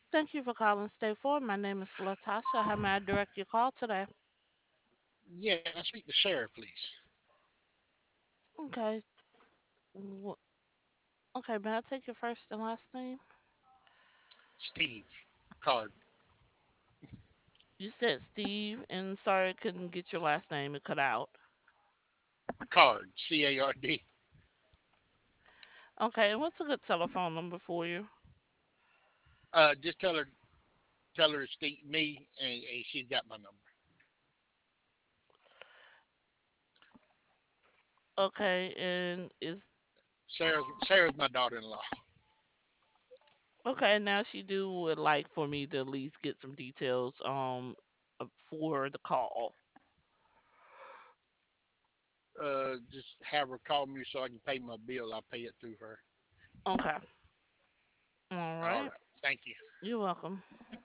Thank you for calling Stay Forward. My name is Latasha. How may I direct your call today? Yeah, can I speak to Sarah, please? Okay. wh- Okay, may I take your first and last name? Steve. Card. You said Steve, and sorry I couldn't get your last name. It cut out. Card. CARD. Okay, and what's a good telephone number for you? Just tell her Steve, me, and she's got my number. Okay, and is Sarah's my daughter-in-law. okay. Now she do would like for me to at least get some details for the call. Just have her call me so I can pay my bill. I'll pay it through her. Okay. All All right. right. Thank you. You're welcome.